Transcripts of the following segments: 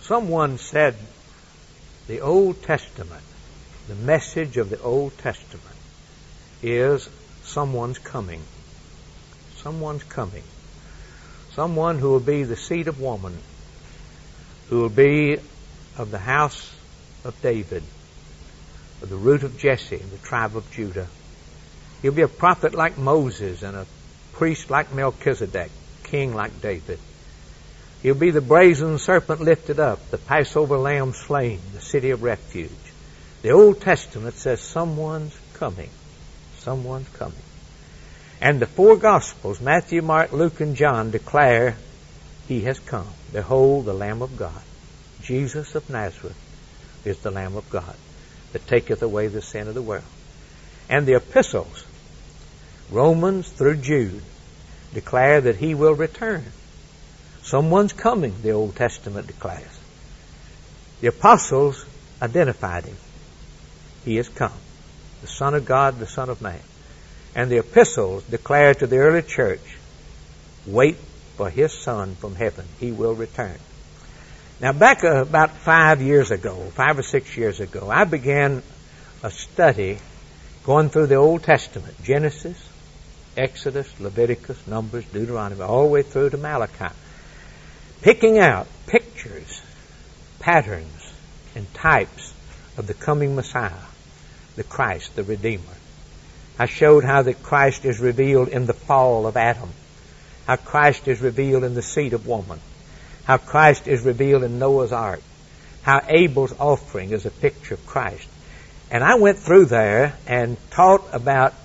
Someone said the Old Testament, the message of the Old Testament is someone's coming. Someone's coming. Someone who will be the seed of woman, who will be of the house of David, of the root of Jesse, the tribe of Judah. He'll be a prophet like Moses and a priest like Melchizedek, king like David. He'll be the brazen serpent lifted up, the Passover lamb slain, the city of refuge. The Old Testament says someone's coming. Someone's coming. And the four Gospels, Matthew, Mark, Luke, and John, declare He has come. Behold, the Lamb of God. Jesus of Nazareth is the Lamb of God that taketh away the sin of the world. And the epistles, Romans through Jude, declare that He will return. Someone's coming, the Old Testament declares. The apostles identified Him. He has come. The Son of God, the Son of Man. And the epistles declare to the early church, wait for His Son from heaven. He will return. Now back about 5 or 6 years ago, I began a study going through the Old Testament. Genesis, Exodus, Leviticus, Numbers, Deuteronomy, all the way through to Malachi. Picking out pictures, patterns, and types of the coming Messiah, the Christ, the Redeemer. I showed how that Christ is revealed in the fall of Adam, how Christ is revealed in the seed of woman, how Christ is revealed in Noah's Ark, how Abel's offering is a picture of Christ. And I went through there and taught about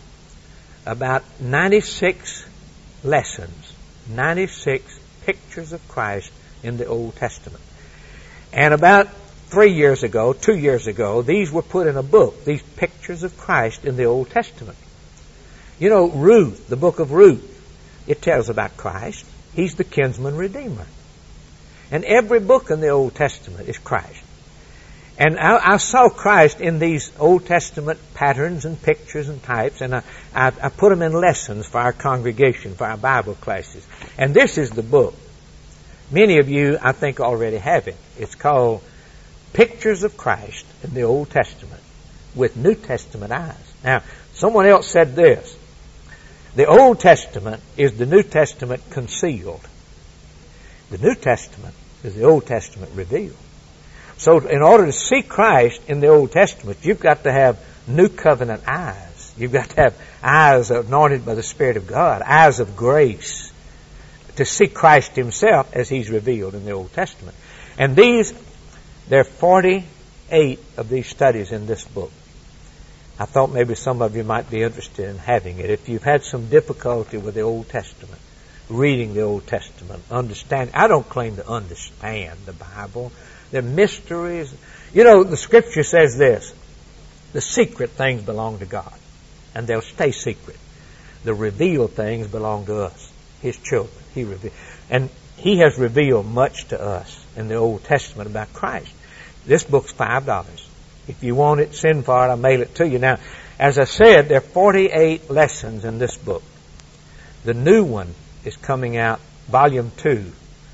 96 lessons, 96 pictures of Christ in the Old Testament. And about 2 years ago, these were put in a book, these pictures of Christ in the Old Testament. You know, Ruth, the book of Ruth, it tells about Christ. He's the kinsman redeemer. And every book in the Old Testament is Christ. And I saw Christ in these Old Testament patterns and pictures and types, and I put them in lessons for our congregation, for our Bible classes. And this is the book. Many of you, I think, already have it. It's called Pictures of Christ in the Old Testament with New Testament eyes. Now, someone else said this. The Old Testament is the New Testament concealed. The New Testament is the Old Testament revealed. So in order to see Christ in the Old Testament, you've got to have New Covenant eyes. You've got to have eyes anointed by the Spirit of God, eyes of grace, to see Christ Himself as He's revealed in the Old Testament. And there are 48 of these studies in this book. I thought maybe some of you might be interested in having it. If you've had some difficulty with the Old Testament, reading the Old Testament, understanding. I don't claim to understand the Bible. There are mysteries. You know, the Scripture says this. The secret things belong to God, and they'll stay secret. The revealed things belong to us, His children. And He has revealed much to us in the Old Testament about Christ. This book's $5. If you want it, send for it. I'll mail it to you. Now, as I said, there are 48 lessons in this book. The new one is coming out, Volume 2.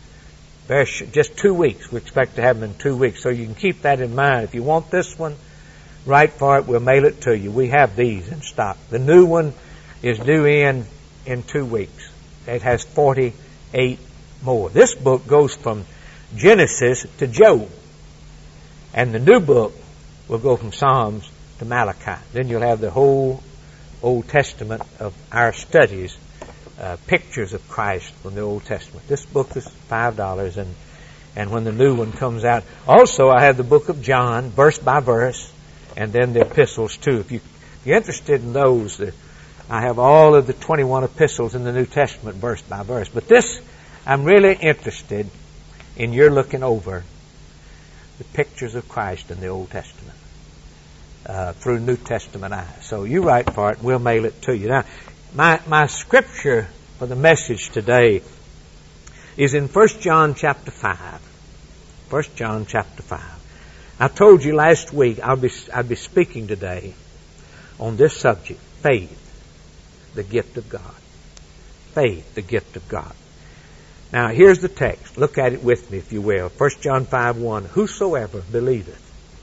Just 2 weeks. We expect to have them in 2 weeks. So you can keep that in mind. If you want this one, write for it. We'll mail it to you. We have these in stock. The new one is due in 2 weeks. It has 48 more. This book goes from Genesis to Job. And the new book will go from Psalms to Malachi. Then you'll have the whole Old Testament of our studies, pictures of Christ from the Old Testament. This book is $5, and when the new one comes out. Also, I have the book of John, verse by verse, and then the epistles too. If you're interested in those, I have all of the 21 epistles in the New Testament, verse by verse. But this, I'm really interested in your looking over the pictures of Christ in the Old Testament through New Testament eyes. So you write for it, and we'll mail it to you. Now, my scripture for the message today is in 1 John chapter 5. 1 John chapter 5. I told you last week I'd be speaking today on this subject, faith, the gift of God. Faith, the gift of God. Now, here's the text. Look at it with me, if you will. 1 John 5:1. Whosoever believeth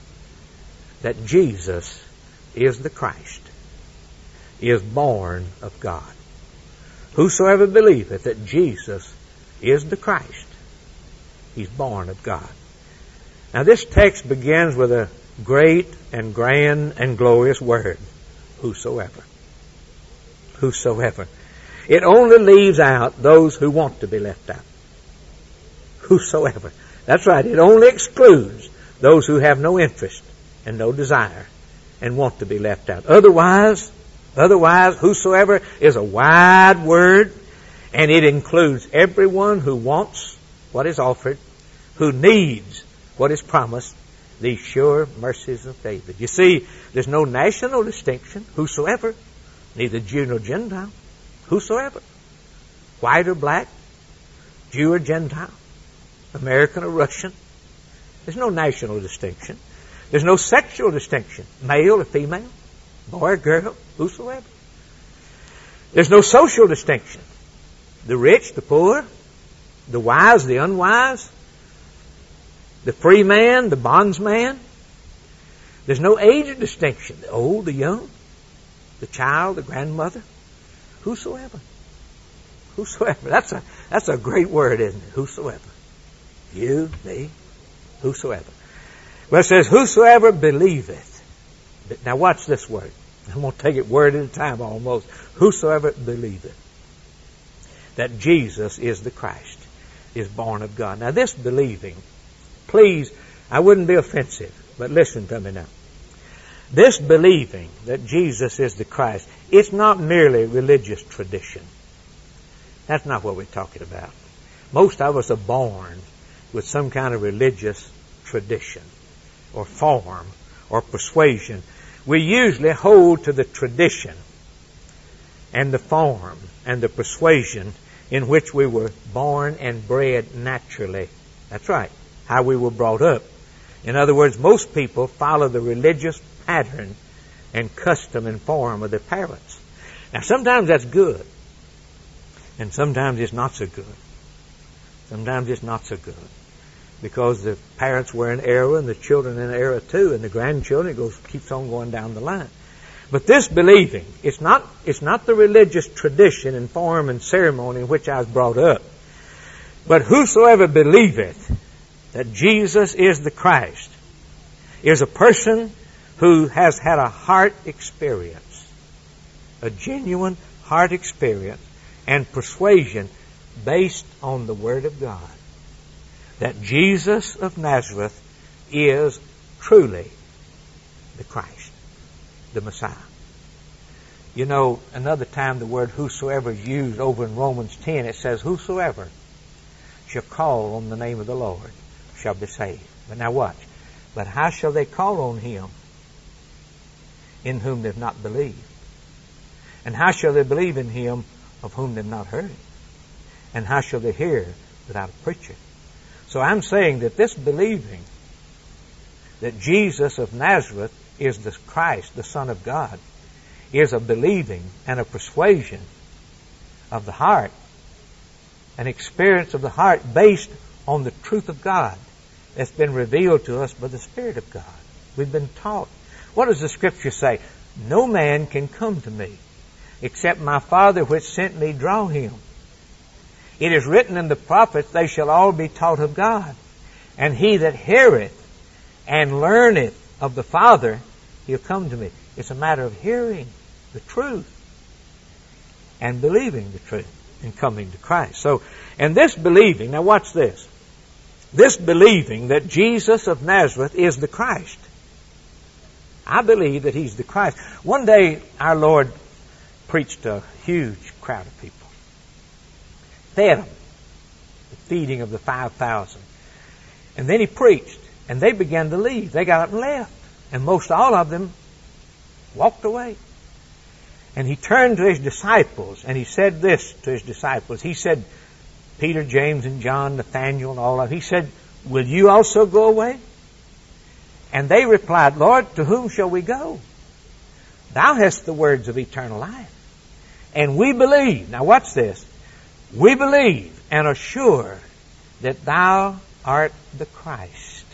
that Jesus is the Christ is born of God. Whosoever believeth that Jesus is the Christ, he's born of God. Now, this text begins with a great and grand and glorious word. Whosoever. Whosoever. It only leaves out those who want to be left out. Whosoever. That's right. It only excludes those who have no interest and no desire and want to be left out. Otherwise, whosoever is a wide word, and it includes everyone who wants what is offered, who needs what is promised, the sure mercies of David. You see, there's no national distinction. Whosoever. Neither Jew nor Gentile. Whosoever. White or black. Jew or Gentile. American or Russian. There's no national distinction. There's no sexual distinction. Male or female. Boy or girl. Whosoever. There's no social distinction. The rich, the poor. The wise, the unwise. The free man, the bondsman. There's no age distinction. The old, the young. The child, the grandmother. Whosoever. Whosoever. That's a great word, isn't it? Whosoever. You, me, whosoever. Well, it says, whosoever believeth. Now watch this word. I'm going to take it word at a time almost. Whosoever believeth that Jesus is the Christ is born of God. Now this believing, please, I wouldn't be offensive, but listen to me now. This believing that Jesus is the Christ, it's not merely religious tradition. That's not what we're talking about. Most of us are born with some kind of religious tradition or form or persuasion. We usually hold to the tradition and the form and the persuasion in which we were born and bred naturally. That's right, how we were brought up. In other words, most people follow the religious pattern and custom and form of their parents. Now, sometimes that's good, and sometimes it's not so good. Sometimes it's not so good, because the parents were in error, and the children in error too, and the grandchildren, keeps on going down the line. But this believing, it's not the religious tradition and form and ceremony in which I was brought up. But whosoever believeth that Jesus is the Christ is a person who has had a heart experience, a genuine heart experience and persuasion based on the Word of God, that Jesus of Nazareth is truly the Christ, the Messiah. You know, another time the word whosoever is used over in Romans 10, it says, whosoever shall call on the name of the Lord shall be saved. But now watch. But how shall they call on Him in whom they've not believed? And how shall they believe in Him of whom they've not heard? And how shall they hear without a preacher? So I'm saying that this believing that Jesus of Nazareth is the Christ, the Son of God, is a believing and a persuasion of the heart, an experience of the heart based on the truth of God that's been revealed to us by the Spirit of God. We've been taught. What does the Scripture say? No man can come to me except my Father which sent me draw him. It is written in the prophets, they shall all be taught of God. And he that heareth and learneth of the Father, he'll come to me. It's a matter of hearing the truth and believing the truth and coming to Christ. So, and this believing, now watch this. This believing that Jesus of Nazareth is the Christ. I believe that He's the Christ. One day, our Lord preached to a huge crowd of people. Fed them. The feeding of the 5,000. And then He preached. And they began to leave. They got up and left. And most all of them walked away. And He turned to His disciples and He said this to His disciples. He said, Peter, James, and John, Nathaniel, and all of them. He said, will you also go away? And they replied, Lord, to whom shall we go? Thou hast the words of eternal life. And we believe. Now watch this. We believe and are sure that thou art the Christ.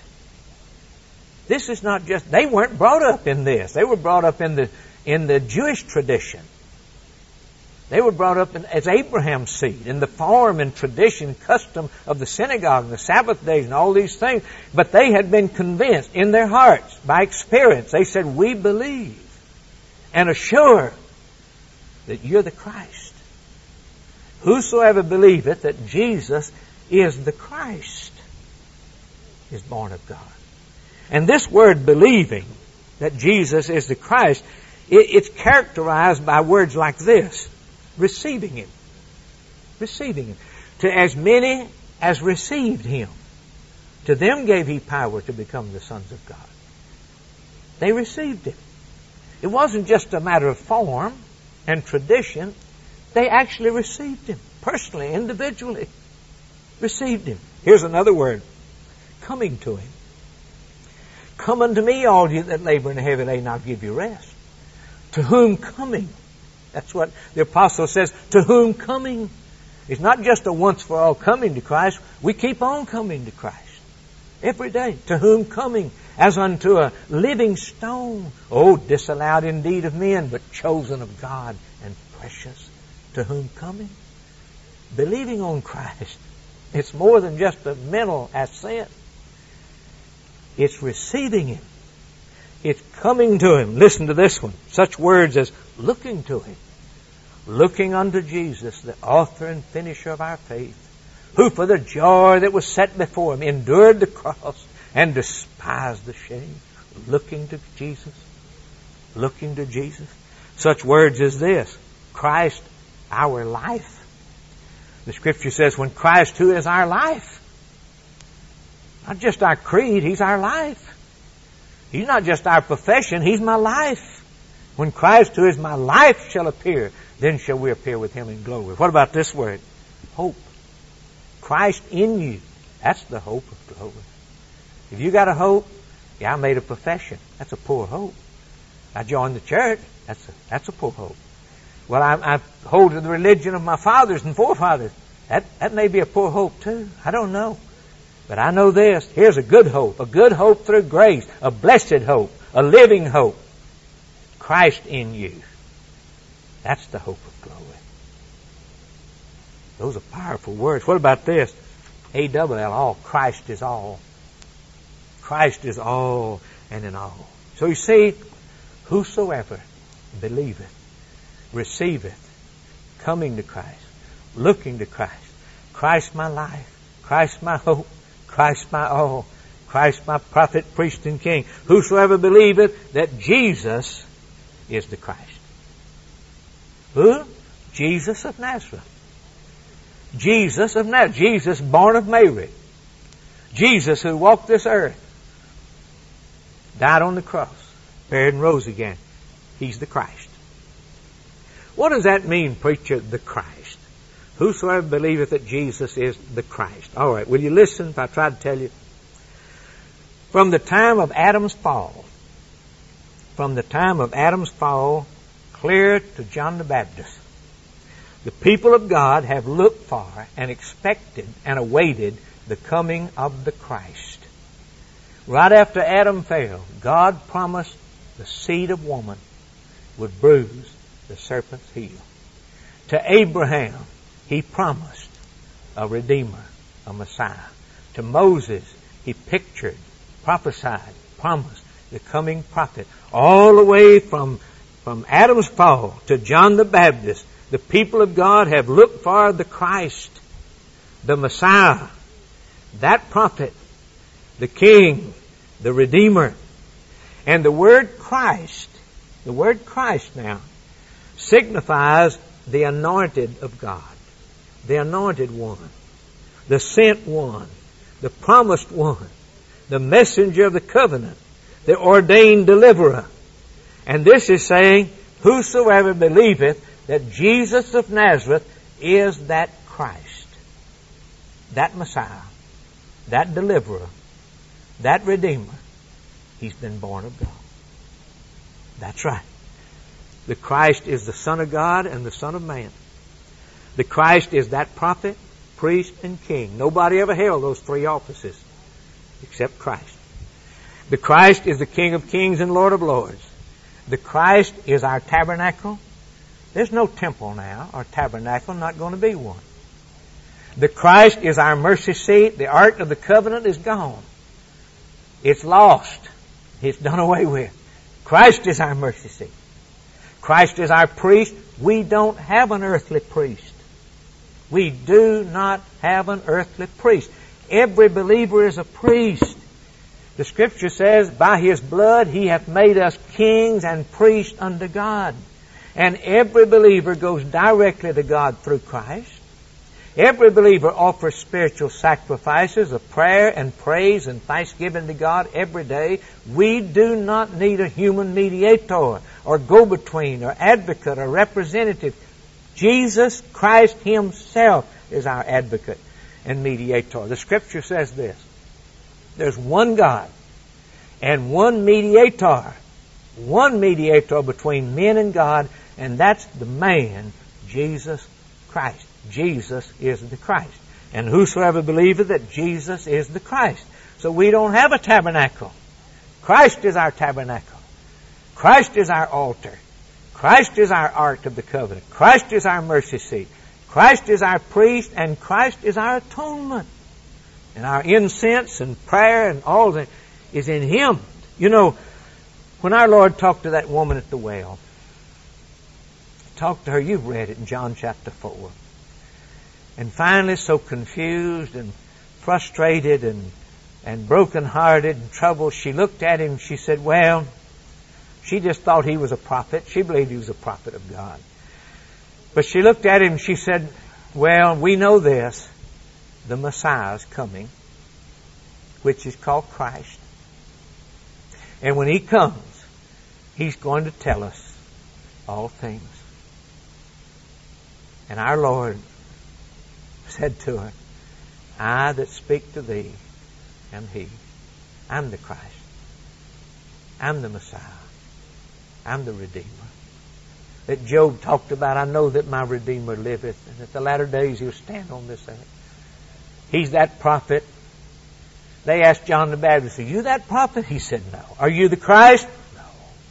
This is not just, they weren't brought up in this. They were brought up in the Jewish tradition. They were brought up as Abraham's seed, in the form and tradition, custom of the synagogue and the Sabbath days and all these things. But they had been convinced in their hearts, by experience. They said, we believe and are sure that you're the Christ. Whosoever believeth that Jesus is the Christ is born of God. And this word believing that Jesus is the Christ, it's characterized by words like this. Receiving Him. Receiving Him. To as many as received Him, to them gave He power to become the sons of God. They received Him. It wasn't just a matter of form and tradition. They actually received Him. Personally, individually. Received Him. Here's another word. Coming to Him. Come unto me, all you that labor and are heavy laden, and I'll give you rest. To whom coming? That's what the apostle says. To whom coming? It's not just a once for all coming to Christ. We keep on coming to Christ. Every day. To whom coming? As unto a living stone. Oh, disallowed indeed of men, but chosen of God and precious. To whom coming? Believing on Christ. It's more than just a mental assent. It's receiving Him. It's coming to Him. Listen to this one. Such words as looking to Him. Looking unto Jesus, the author and finisher of our faith, who for the joy that was set before Him endured the cross and despised the shame. Looking to Jesus. Looking to Jesus. Such words as this. Christ, our life. The Scripture says, when Christ, who is our life, not just our creed, He's our life. He's not just our profession, He's my life. When Christ, who is my life, shall appear, then shall we appear with Him in glory. What about this word? Hope. Christ in you. That's the hope of glory. If you got a hope, I made a profession. That's a poor hope. I joined the church. That's a poor hope. Well, I hold to the religion of my fathers and forefathers. That may be a poor hope too. I don't know. But I know this. Here's a good hope through grace, a blessed hope, a living hope. Christ in you. That's the hope of glory. Those are powerful words. What about this? A-double-L, all. Christ is all. Christ is all and in all. So you see, whosoever believeth, receiveth, coming to Christ, looking to Christ, Christ my life, Christ my hope, Christ my all, Christ my prophet, priest, and king. Whosoever believeth that Jesus is the Christ. Who? Jesus of Nazareth. Jesus of Nazareth. Jesus born of Mary. Jesus who walked this earth. Died on the cross. Buried and rose again. He's the Christ. What does that mean, preacher? The Christ. Whosoever believeth that Jesus is the Christ. All right, will you listen if I try to tell you? From the time of Adam's fall, clear to John the Baptist, the people of God have looked for and expected and awaited the coming of the Christ. Right after Adam fell, God promised the seed of woman would bruise the serpent's heel. To Abraham, He promised a Redeemer, a Messiah. To Moses, He pictured, prophesied, promised the coming prophet. All the way from Adam's fall to John the Baptist, the people of God have looked for the Christ, the Messiah, that prophet, the King, the Redeemer. And the word Christ now, signifies the anointed of God, the anointed one, the sent one, the promised one, the messenger of the covenant, the ordained deliverer. And this is saying, whosoever believeth that Jesus of Nazareth is that Christ, that Messiah, that deliverer, that Redeemer, He's been born of God. That's right. The Christ is the Son of God and the Son of Man. The Christ is that prophet priest, and king. Nobody ever held those three offices except Christ. The Christ is the King of kings and Lord of lords. The Christ is our tabernacle. There's no temple now, or tabernacle, not going to be one. The Christ is our mercy seat. The Ark of the Covenant is gone. It's lost. It's done away with. Christ is our mercy seat. Christ is our priest. We don't have an earthly priest. We do not have an earthly priest. Every believer is a priest. The Scripture says, by His blood He hath made us kings and priests unto God. And every believer goes directly to God through Christ. Every believer offers spiritual sacrifices of prayer and praise and thanksgiving to God every day. We do not need a human mediator or go-between or advocate or representative. Jesus Christ Himself is our advocate and mediator. The Scripture says this: there's one God and one mediator between men and God, and that's the man, Jesus Christ. Jesus is the Christ. And whosoever believeth that Jesus is the Christ. So we don't have a tabernacle. Christ is our tabernacle. Christ is our altar. Christ is our Ark of the Covenant. Christ is our mercy seat. Christ is our priest, and Christ is our atonement. And our incense and prayer and all that is in Him. You know, when our Lord talked to that woman at the well, He talked to her, you've read it in John chapter 4. And finally, so confused and frustrated and broken-hearted and troubled, she looked at Him, she said, well, she just thought He was a prophet. She believed He was a prophet of God. But she looked at Him, she said, well, we know this. The Messiah is coming, which is called Christ. And when He comes, He's going to tell us all things. And our Lord said to her, I that speak to thee am He. I'm the Christ. I'm the Messiah. I'm the Redeemer. That Job talked about, I know that my Redeemer liveth, and at the latter days He'll stand on this earth. He's that prophet. They asked John the Baptist, are you that prophet? He said, no. Are you the Christ? No.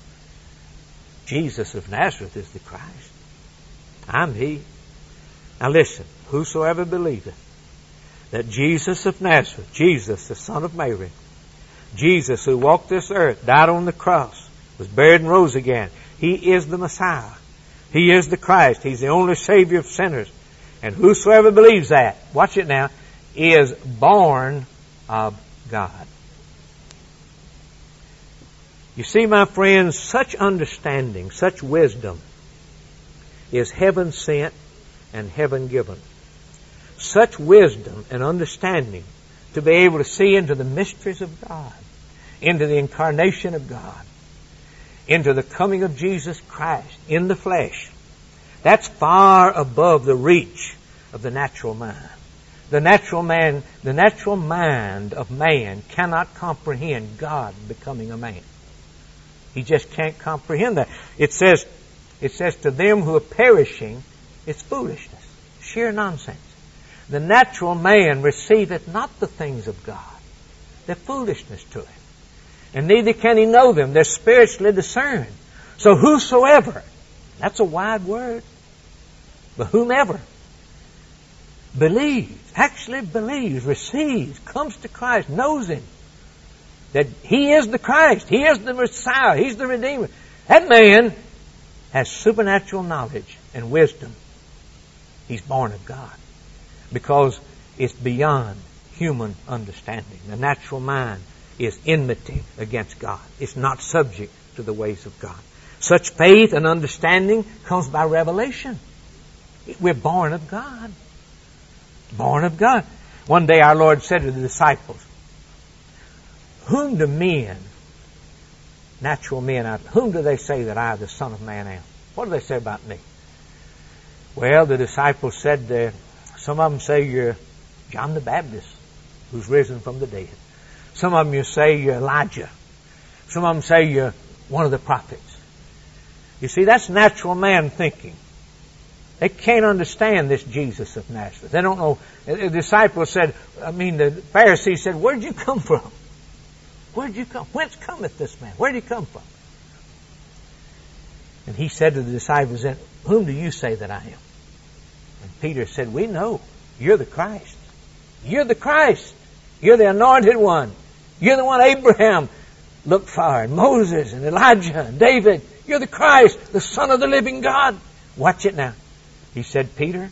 Jesus of Nazareth is the Christ. I'm He. Now listen, whosoever believeth that Jesus of Nazareth, Jesus, the Son of Mary, Jesus who walked this earth, died on the cross, was buried and rose again, He is the Messiah. He is the Christ. He's the only Savior of sinners. And whosoever believes that, watch it now, is born of God. You see, my friends, such understanding, such wisdom is heaven sent and heaven given. Such wisdom and understanding to be able to see into the mysteries of God, into the incarnation of God, into the coming of Jesus Christ in the flesh. That's far above the reach of the natural mind. The natural mind of man cannot comprehend God becoming a man. He just can't comprehend that. It says to them who are perishing, it's foolishness, sheer nonsense. The natural man receiveth not the things of God. They're foolishness to him. And neither can he know them. They're spiritually discerned. So whosoever, that's a wide word, but whomever believes, actually believes, receives, comes to Christ, knows Him, that He is the Christ, He is the Messiah, He's the Redeemer. That man has supernatural knowledge and wisdom. He's born of God. Because it's beyond human understanding. The natural mind is enmity against God. It's not subject to the ways of God. Such faith and understanding comes by revelation. We're born of God. Born of God. One day our Lord said to the disciples, whom do men, natural men, whom do they say that I, the Son of Man, am? What do they say about me? Well, the disciples said, some of them say you're John the Baptist, who's risen from the dead. Some of them you say you're Elijah. Some of them say you're one of the prophets. You see, that's natural man thinking. They can't understand this Jesus of Nazareth. They don't know. The disciples said, the Pharisees said, where'd you come from? Where'd you come? Whence cometh this man? Where'd he come from? And he said to the disciples, whom do you say that I am? And Peter said, we know. You're the Christ. You're the Christ. You're the anointed one. You're the one Abraham looked for, and Moses and Elijah and David. You're the Christ, the Son of the living God. Watch it now. He said, Peter,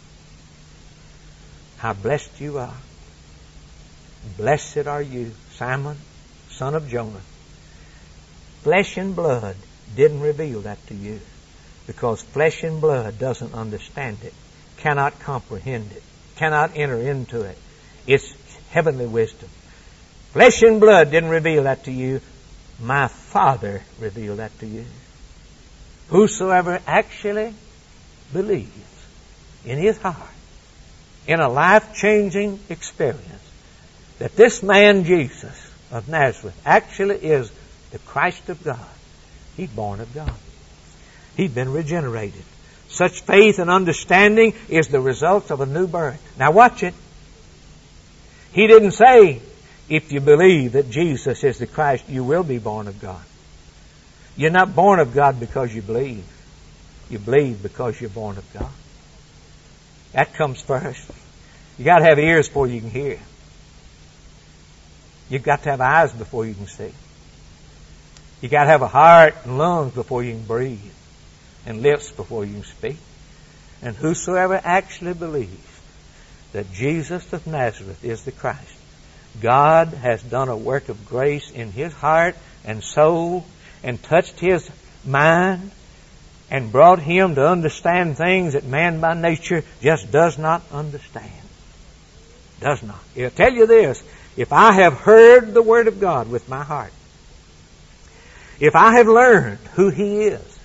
how blessed you are. Blessed are you, Simon, son of Jonah. Flesh and blood didn't reveal that to you, because flesh and blood doesn't understand it, cannot comprehend it, cannot enter into it. It's heavenly wisdom. Flesh and blood didn't reveal that to you. My Father revealed that to you. Whosoever actually believes in his heart, in a life-changing experience, that this man Jesus of Nazareth actually is the Christ of God, he's born of God. He's been regenerated. Such faith and understanding is the result of a new birth. Now watch it. He didn't say, if you believe that Jesus is the Christ, you will be born of God. You're not born of God because you believe. You believe because you're born of God. That comes first. You got to have ears before you can hear. You've got to have eyes before you can see. You got to have a heart and lungs before you can breathe, and lips before you can speak. And whosoever actually believes that Jesus of Nazareth is the Christ, God has done a work of grace in his heart and soul, and touched his mind, and brought him to understand things that man by nature just does not understand. Does not. I'll tell you this, if I have heard the Word of God with my heart, if I have learned who he is,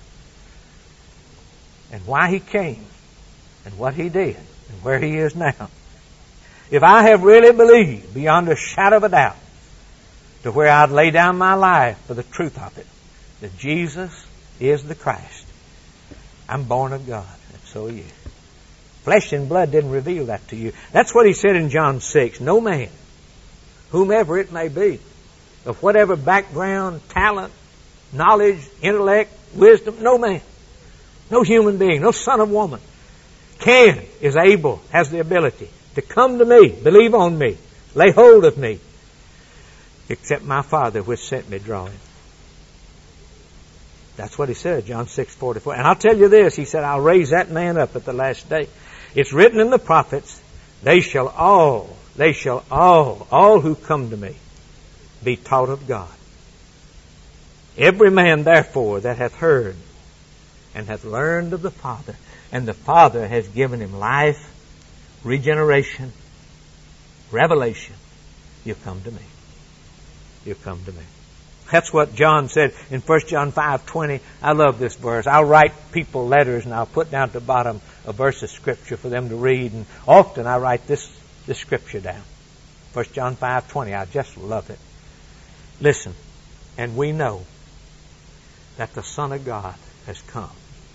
and why he came, and what he did, and where he is now, if I have really believed beyond a shadow of a doubt, to where I'd lay down my life for the truth of it, that Jesus is the Christ, I'm born of God, and so are you. Flesh and blood didn't reveal that to you. That's what he said in John 6. No man, whomever it may be, of whatever background, talent, knowledge, intellect, wisdom, no man, no human being, no son of woman is able, has the ability to come to me, believe on me, lay hold of me, except my Father which sent me draw him. That's what he said, John 6:44. And I'll tell you this, he said, I'll raise that man up at the last day. It's written in the prophets, they shall all who come to me be taught of God. Every man therefore that hath heard and hath learned of the Father, and the Father has given him life, regeneration, revelation, you come to me. You come to me. That's what John said in 1 John 5:20. I love this verse. I'll write people letters and I'll put down at the bottom a verse of Scripture for them to read. And often I write this Scripture down. 1 John 5:20. I just love it. Listen. And we know that the Son of God has come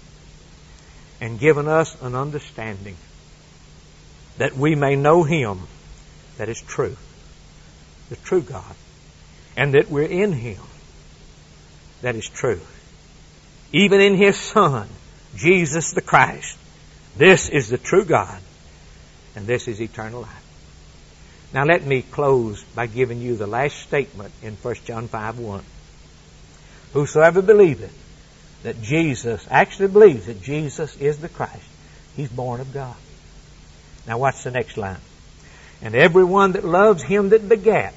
and given us an understanding that we may know him that is true, the true God, and that we're in him that is true, even in his Son, Jesus the Christ. This is the true God, and this is eternal life. Now let me close by giving you the last statement in 1 John 5:1. Whosoever believeth that Jesus, actually believes that Jesus is the Christ, he's born of God. Now watch the next line. And everyone that loves him that begat,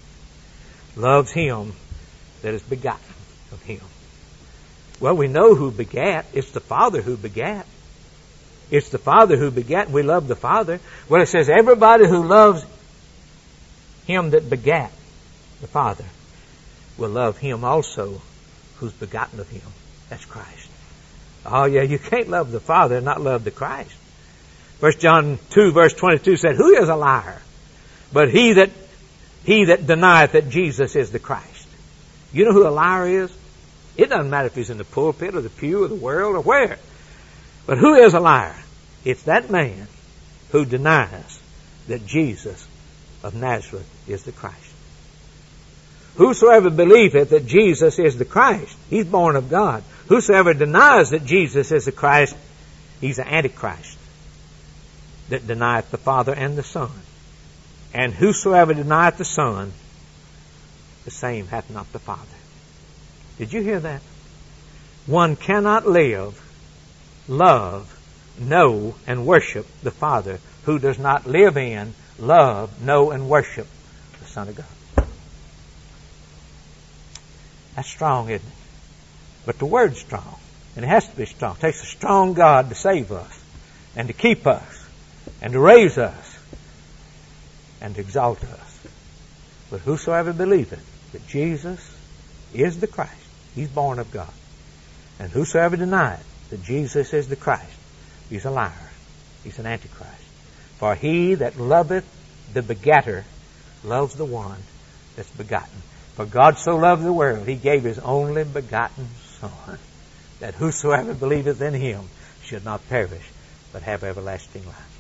loves him that is begotten of him. Well, we know who begat. It's the Father who begat. It's the Father who begat. We love the Father. Well, it says everybody who loves him that begat, the Father, will love him also who's begotten of him. That's Christ. Oh yeah, you can't love the Father and not love the Christ. 1 John 2 verse 22 said, who is a liar? But he that denieth that Jesus is the Christ. You know who a liar is? It doesn't matter if he's in the pulpit or the pew or the world or where. But who is a liar? It's that man who denies that Jesus of Nazareth is the Christ. Whosoever believeth that Jesus is the Christ, he's born of God. Whosoever denies that Jesus is the Christ, he's an antichrist that denieth the Father and the Son. And whosoever denieth the Son, the same hath not the Father. Did you hear that? One cannot live, love, know, and worship the Father who does not live in, love, know, and worship the Son of God. That's strong, isn't it? But the Word's strong, and it has to be strong. It takes a strong God to save us, and to keep us, and to raise us, and to exalt us. But whosoever believeth that Jesus is the Christ, he's born of God. And whosoever denieth that Jesus is the Christ, he's a liar. He's an antichrist. For he that loveth the begetter loves the one that's begotten. For God so loved the world, he gave his only begotten Son, that whosoever believeth in him should not perish, but have everlasting life.